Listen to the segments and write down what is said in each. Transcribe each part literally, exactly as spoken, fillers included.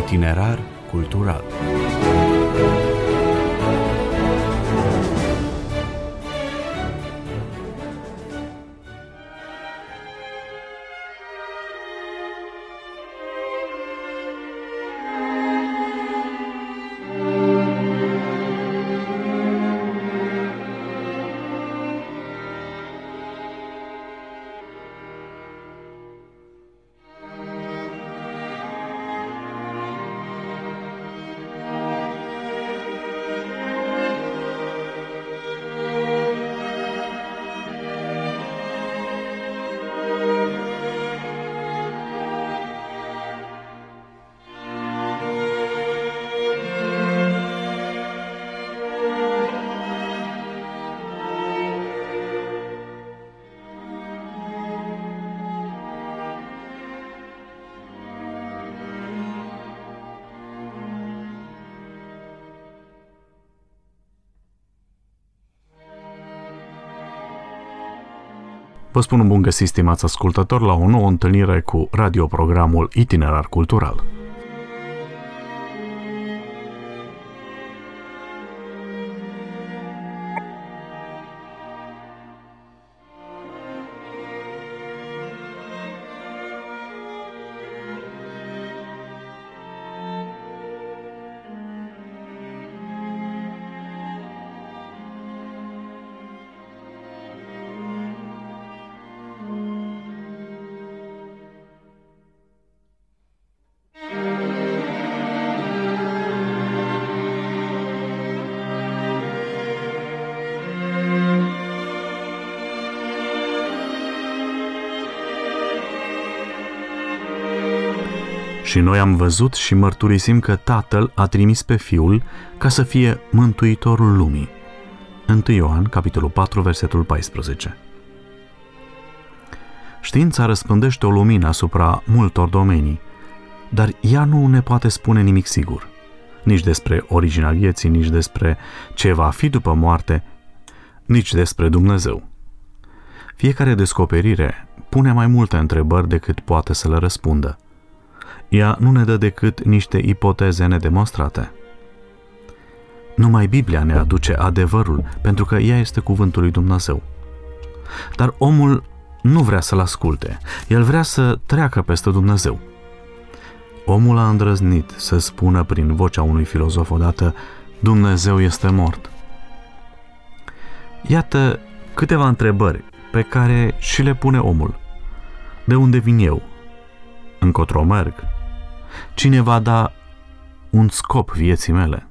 Itinerar cultural. Vă spun un bun găsit, stimați ascultători, la o nouă întâlnire cu radioprogramul Itinerar Cultural. Și noi am văzut și mărturisim că Tatăl a trimis pe Fiul ca să fie Mântuitorul lumii. întâi Ioan, capitolul patru, versetul paisprezece. Știința răspândește o lumină asupra multor domenii, dar ea nu ne poate spune nimic sigur, nici despre originea vieții, nici despre ce va fi după moarte, nici despre Dumnezeu. Fiecare descoperire pune mai multe întrebări decât poate să le răspundă. Ea nu ne dă decât niște ipoteze nedemonstrate. Numai Biblia ne aduce adevărul, pentru că ea este cuvântul lui Dumnezeu. Dar omul nu vrea să-l asculte, el vrea să treacă peste Dumnezeu. Omul a îndrăznit să spună prin vocea unui filozof odată: Dumnezeu este mort. Iată câteva întrebări pe care și le pune omul. De unde vin eu? Încotro merg? Cine va da un scop vieții mele?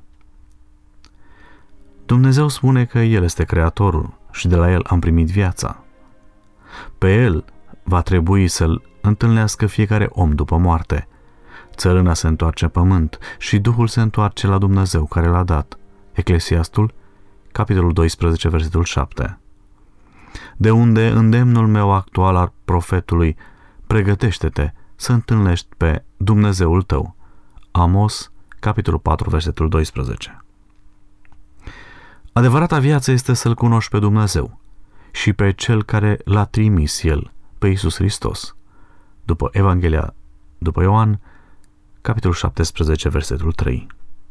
Dumnezeu spune că El este Creatorul și de la El am primit viața. Pe El va trebui să-L întâlnească fiecare om după moarte. Țărâna se întoarce în pământ și Duhul se întoarce la Dumnezeu care l-a dat. Eclesiastul, capitolul doisprezece, versetul șapte. De unde îndemnul meu actual al profetului: pregătește-te să întâlnești pe Dumnezeul tău. Amos, capitolul patru, versetul doisprezece. Adevărata viață este să-L cunoști pe Dumnezeu și pe Cel care l-a trimis El, pe Iisus Hristos. După Evanghelia după Ioan, capitolul șaptesprezece, versetul trei.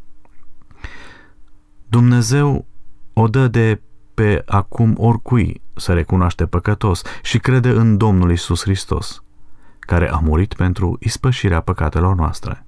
Dumnezeu o dă de pe acum oricui să recunoaște păcătos și crede în Domnul Iisus Hristos, care a murit pentru ispășirea păcatelor noastre.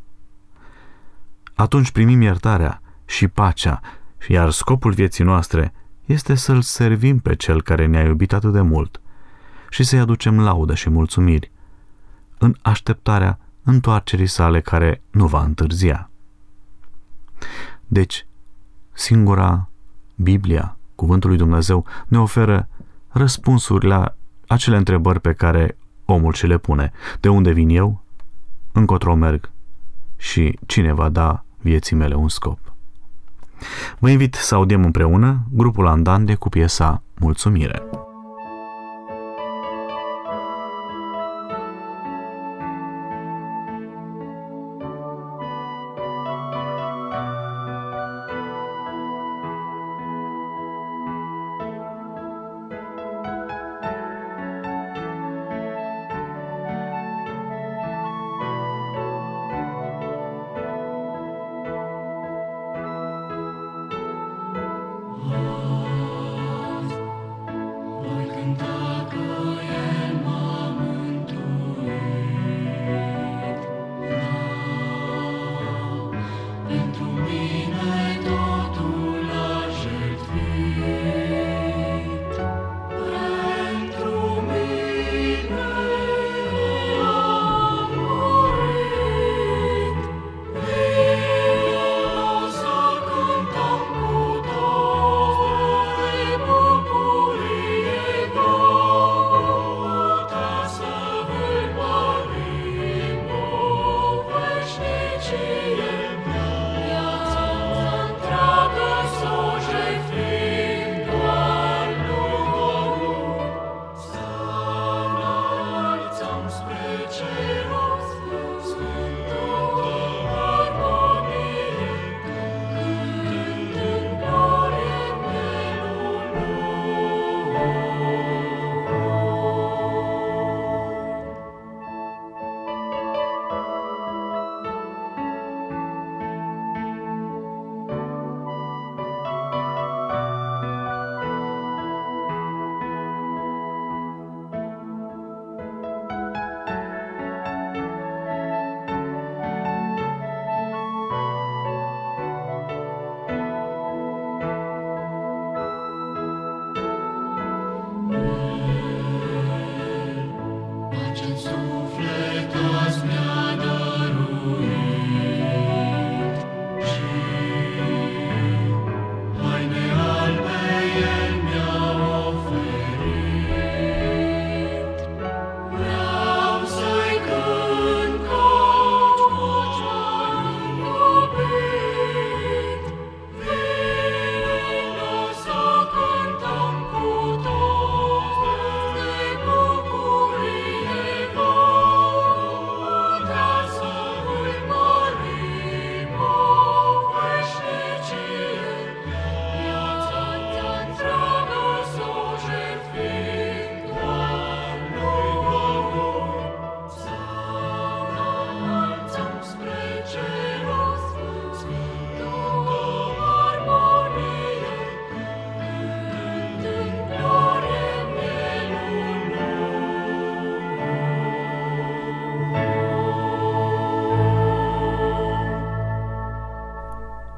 Atunci primim iertarea și pacea, iar scopul vieții noastre este să-L servim pe Cel care ne-a iubit atât de mult și să-i aducem laudă și mulțumiri în așteptarea întoarcerii sale care nu va întârzia. Deci, singura Biblia, Cuvântul lui Dumnezeu, ne oferă răspunsuri la acele întrebări pe care omul și le pune. De unde vin eu? Încotro merg? Și cine va da vieții mele un scop? Vă invit să audiem împreună grupul Andande cu piesa Mulțumire.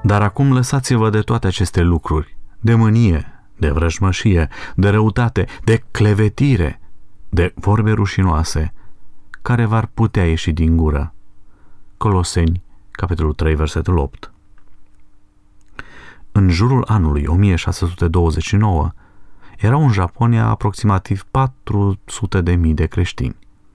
Dar acum lăsați-vă de toate aceste lucruri, de mânie, de vrăjmășie, de răutate, de clevetire, de vorbe rușinoase, care v-ar putea ieși din gură. Coloseni, capitolul trei, versetul opt. În jurul anului o mie șase sute douăzeci și nouă, erau în Japonia aproximativ patru sute de mii de creștini.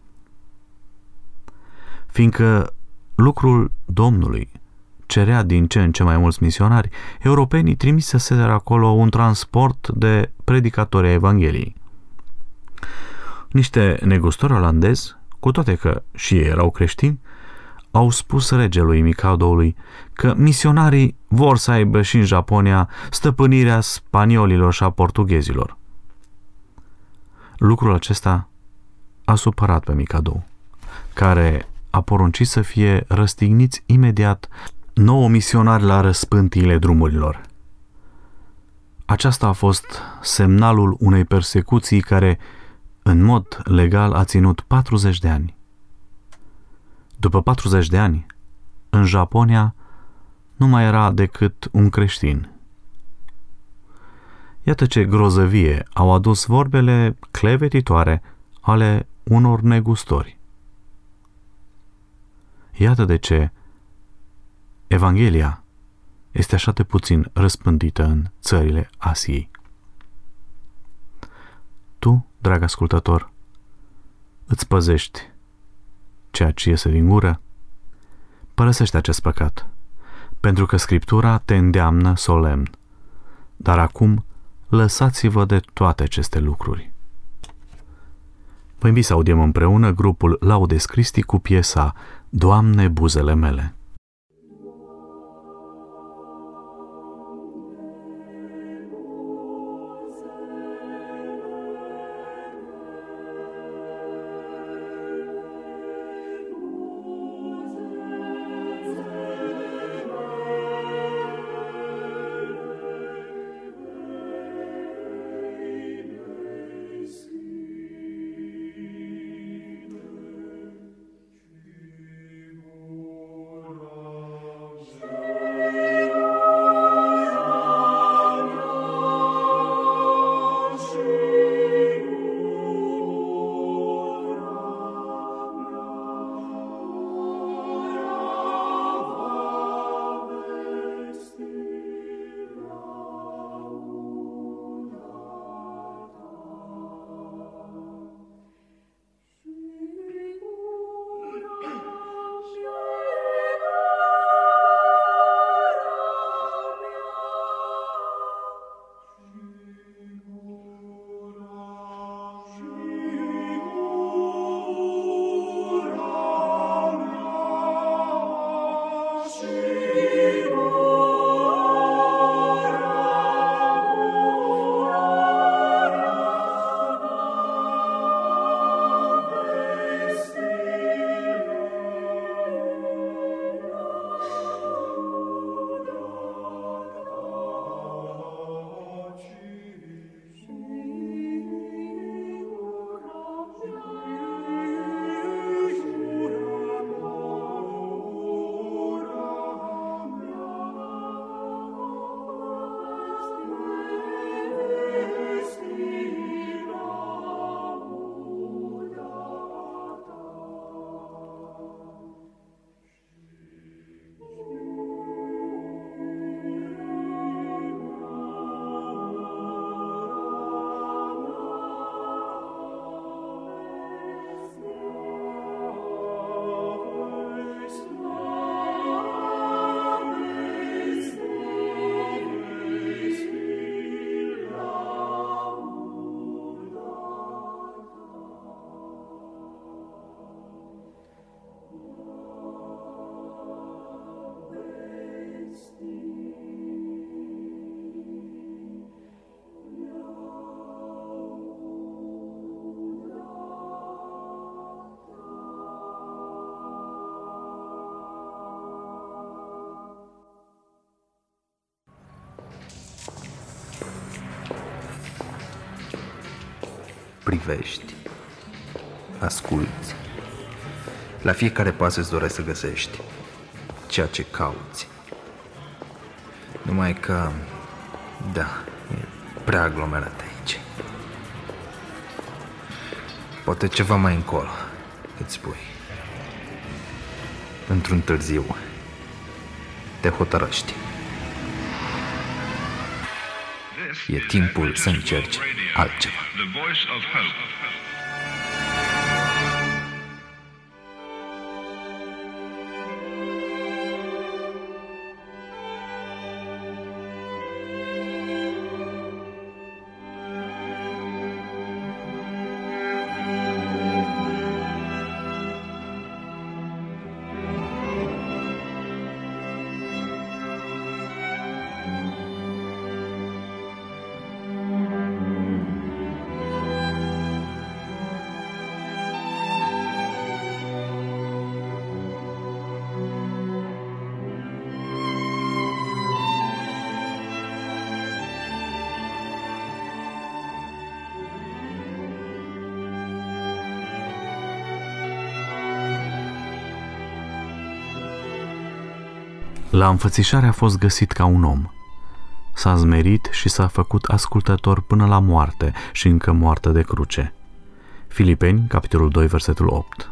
Fiindcă lucrul Domnului cerea din ce în ce mai mulți misionari, europenii trimiseseră acolo un transport de predicatori ai Evangheliei. Niște negustori olandezi, cu toate că și ei erau creștini, au spus regelui Mikadoului că misionarii vor să aibă și în Japonia stăpânirea spaniolilor și a portughezilor. Lucrul acesta a supărat pe Mikado, care a poruncit să fie răstigniți imediat nouă misionari la răspântiile drumurilor. Aceasta a fost semnalul unei persecuții care, în mod legal, a ținut patruzeci de ani. După patruzeci de ani, în Japonia nu mai era decât un creștin. Iată ce grozăvie au adus vorbele clevetitoare ale unor negustori. Iată de ce Evanghelia este așa de puțin răspândită în țările Asiei. Tu, drag ascultător, îți păzești ceea ce iese din gură? Părăsește acest păcat, pentru că Scriptura te îndeamnă solemn. Dar acum lăsați-vă de toate aceste lucruri. Vă invit să audiem împreună grupul Laudes Christi cu piesa Doamne, buzele mele. Privești, asculți, la fiecare pas îți dorești să găsești ceea ce cauți. Numai că, da, e prea aglomerat aici. Poate ceva mai încolo, îți spui. Într-un târziu te hotărăști. E timpul să încerci altceva. La înfățișare a fost găsit ca un om. S-a zmerit și s-a făcut ascultător până la moarte și încă moarte de cruce. Filipeni, capitolul doi, versetul opt.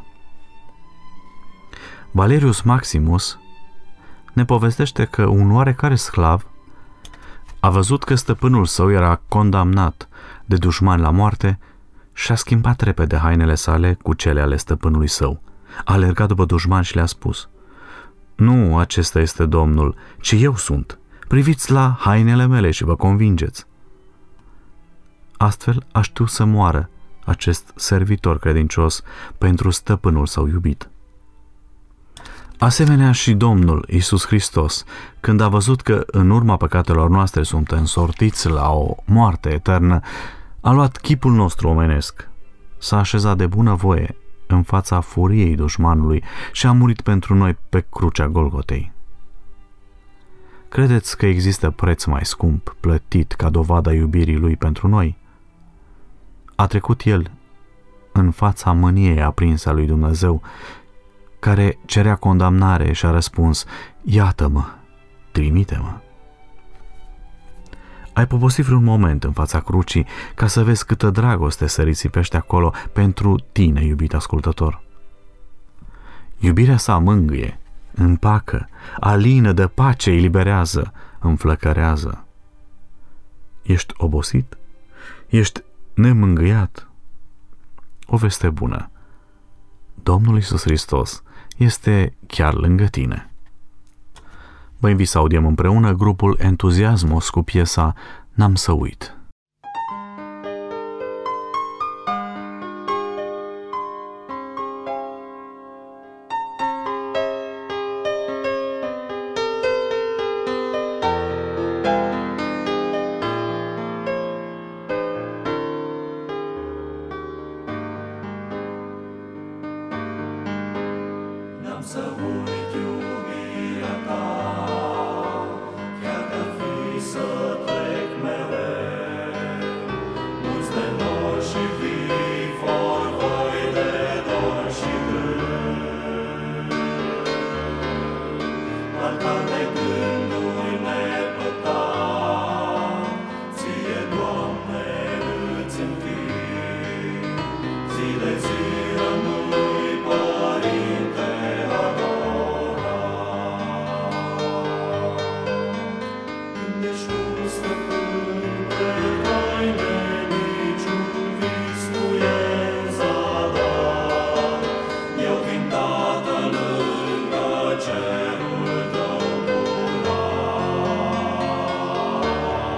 Valerius Maximus ne povestește că un oarecare sclav a văzut că stăpânul său era condamnat de dușmani la moarte și a schimbat repede hainele sale cu cele ale stăpânului său. A alergat după dușmani și le-a spus: "Nu acesta este Domnul, ci eu sunt. Priviți la hainele mele și vă convingeți." Astfel a știut să moară acest servitor credincios pentru stăpânul său iubit. Asemenea și Domnul Iisus Hristos, când a văzut că în urma păcatelor noastre suntem însortiți la o moarte eternă, a luat chipul nostru omenesc, s-a așezat de bună voie în fața furiei dușmanului și a murit pentru noi pe crucea Golgotei. Credeți că există preț mai scump plătit ca dovada iubirii lui pentru noi? A trecut el în fața mâniei aprinse a lui Dumnezeu, care cerea condamnare, și a răspuns: "Iată-mă, trimite-mă." Ai poposit vreun moment în fața crucii ca să vezi câtă dragoste se risipește acolo pentru tine, iubit ascultător? Iubirea sa mângâie, împacă, alină, de pace, eliberează, înflăcărează. Ești obosit? Ești nemângâiat? O veste bună: Domnul Iisus Hristos este chiar lângă tine. Vă invit să audiem împreună grupul Entuziasmos cu piesa "N-am să uit". N-am să uit iubirea ta, chiar că fi să trec mereu. Mulți de nori și vii vor voi de dor și greu. Altar de gânduri nepătat, ție, Doamne, îți închin. Zi de zi rămâi Părinte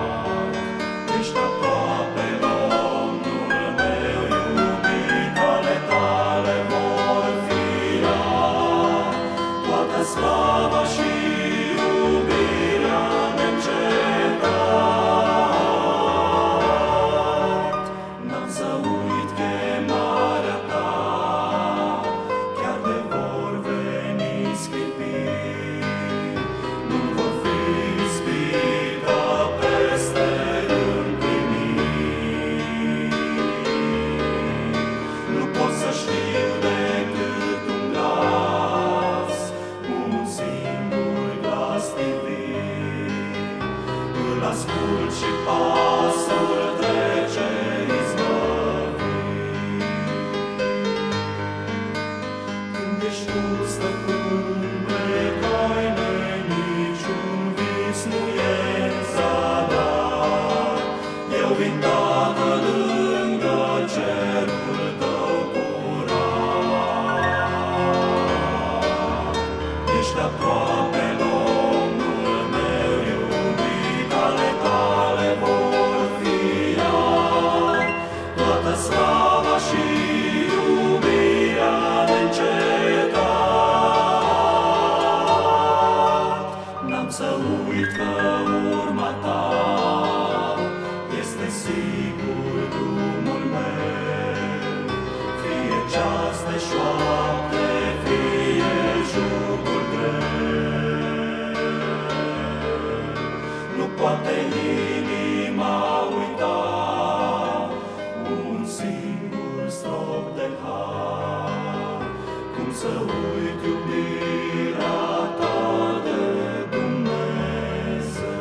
Ești aproape, Domnul meu iubit, jugul greu. Nu poate inima uita un singur strop de har, cum să uit iubirea ta de Dumnezeu.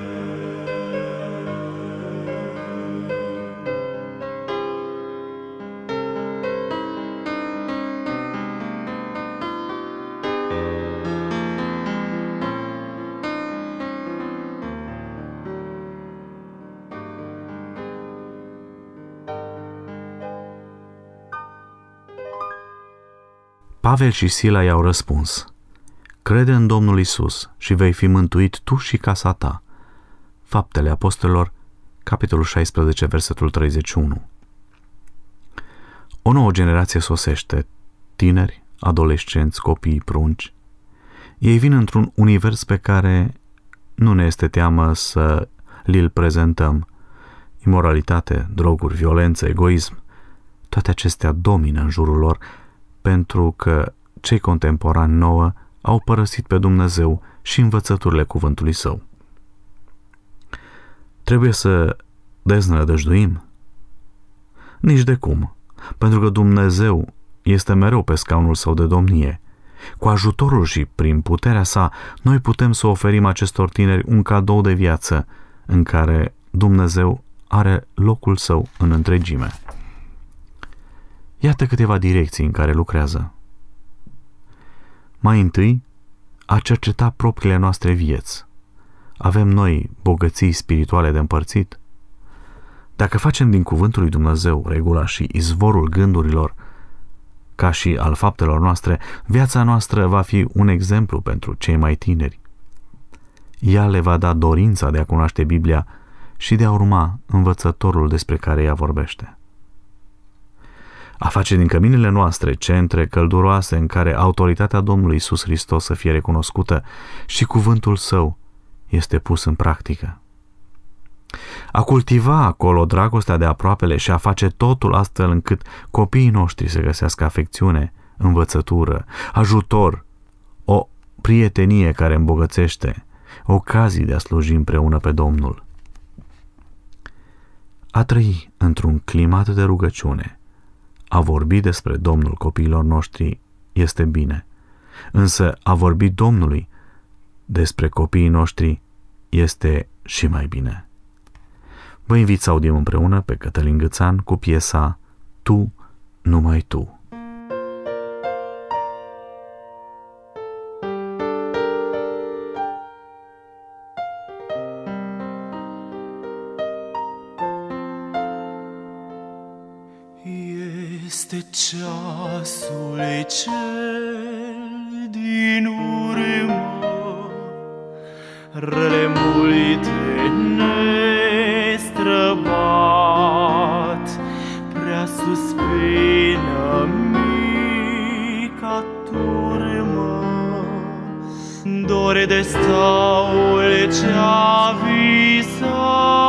Pavel și Sila i-au răspuns: crede în Domnul Isus și vei fi mântuit tu și casa ta. Faptele Apostolilor, capitolul șaisprezece, versetul treizeci și unu. O nouă generație sosește, tineri, adolescenți, copii, prunci. Ei vin într-un univers pe care nu ne este teamă să li-l prezentăm. Imoralitate, droguri, violență, egoism, toate acestea domină în jurul lor, pentru că cei contemporani nouă au părăsit pe Dumnezeu și învățăturile cuvântului Său. Trebuie să deznădăjduim? Nici de cum, pentru că Dumnezeu este mereu pe scaunul Său de domnie. Cu ajutorul și prin puterea Sa, noi putem să oferim acestor tineri un cadou de viață în care Dumnezeu are locul Său în întregime. Iată câteva direcții în care lucrează. Mai întâi, a cerceta propriile noastre vieți. Avem noi bogății spirituale de împărțit? Dacă facem din cuvântul lui Dumnezeu regula și izvorul gândurilor, ca și al faptelor noastre, viața noastră va fi un exemplu pentru cei mai tineri. Ea le va da dorința de a cunoaște Biblia și de a urma învățătorul despre care ea vorbește. A face din căminele noastre centre călduroase în care autoritatea Domnului Iisus Hristos să fie recunoscută și cuvântul Său este pus în practică. A cultiva acolo dragostea de aproapele și a face totul astfel încât copiii noștri să găsească afecțiune, învățătură, ajutor, o prietenie care îmbogățește, ocazii de a sluji împreună pe Domnul. A trăi într-un climat de rugăciune, a vorbi despre Domnul copiilor noștri este bine, însă a vorbi Domnului despre copiii noștri este și mai bine. Vă invit să audiem împreună pe Cătălin Gâțan cu piesa Tu, numai Tu. Este ceasul cel din urmă, rele multe nestrăbat, prea suspină mica turmă, dore de staul ce-a visat.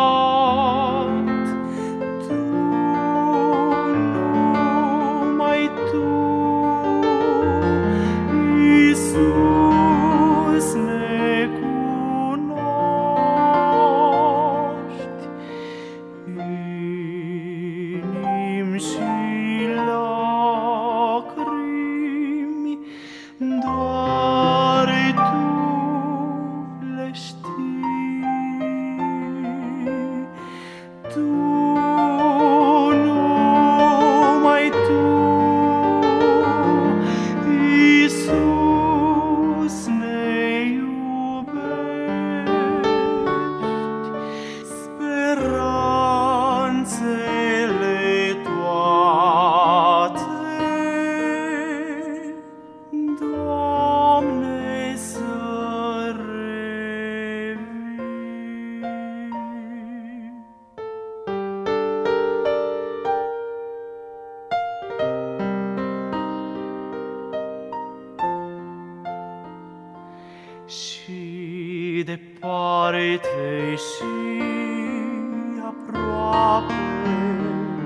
Și departe și aproape,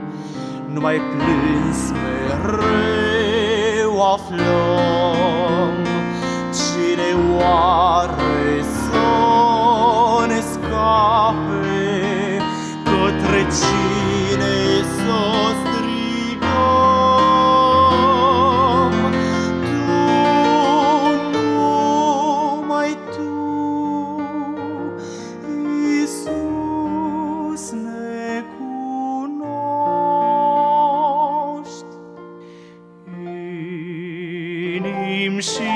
numai plâns mereu aflăm. oare să ne scape, către cine să strigăm? Tu, numai tu, Iisus, ne cunoști. Inimi și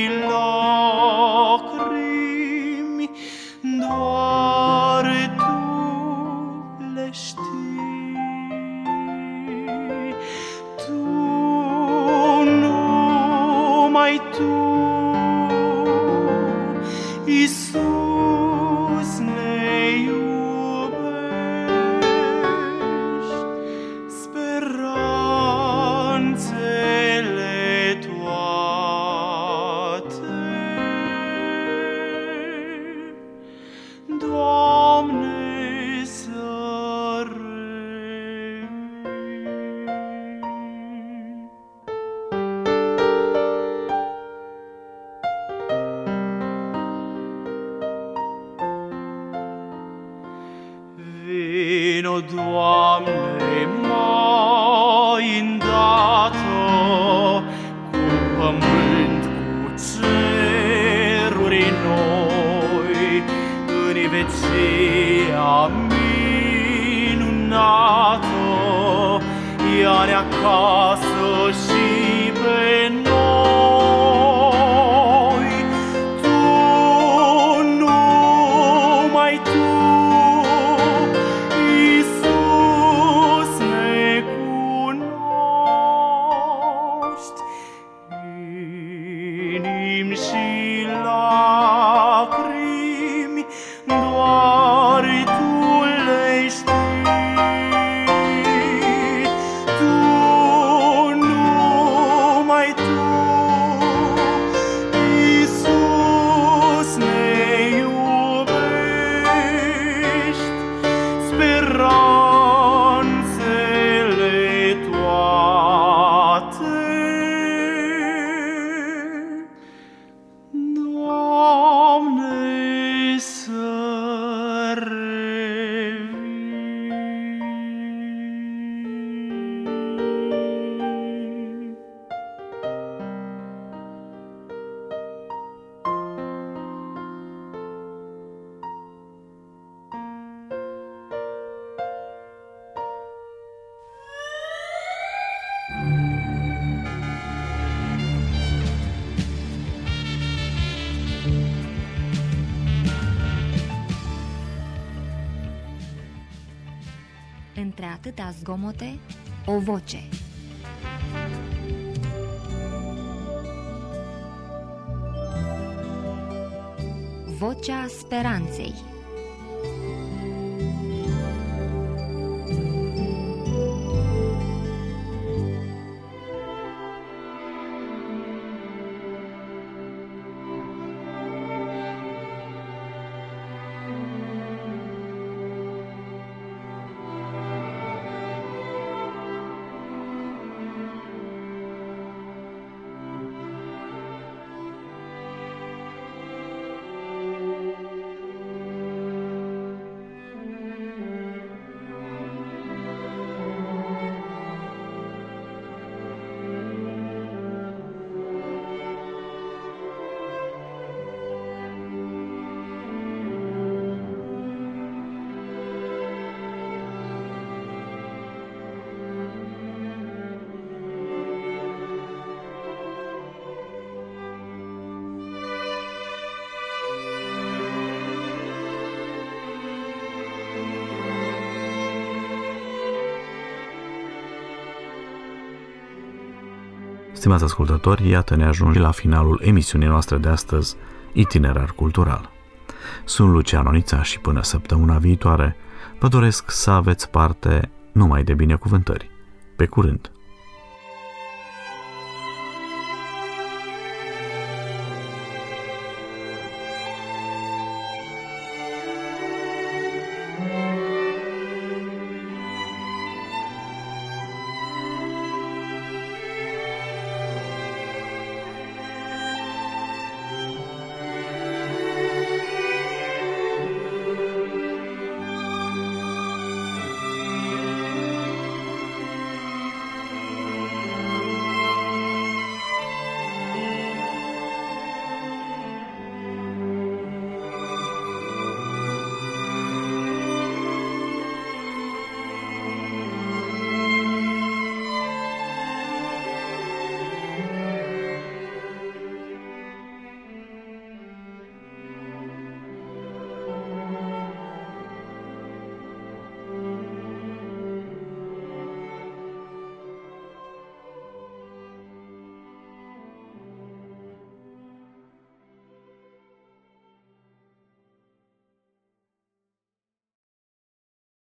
lacrimi, doar tu le știi. Tu, numai tu, Iisus, ne iubești. Speranțele toate, Doamne, să revii. Vino, Doamne, mai îndată, cu pământ, cu ceruri noi, în vecia minunată, ia-ne acasă și pe noi. Tu, numai tu, Iisus, ne cunoști. Inimi și lacrimi, doar tu le știi. Tu, numai tu, Iisus, ne iubești. Speranțele toate, Doamne, să revii. Între atâtea zgomote, o voce. Vocea speranței. Stimați ascultători, iată ne ajunge la finalul emisiunii noastre de astăzi, Itinerar Cultural. Sunt Lucian Onița și până săptămâna viitoare vă doresc să aveți parte numai de binecuvântări. Pe curând!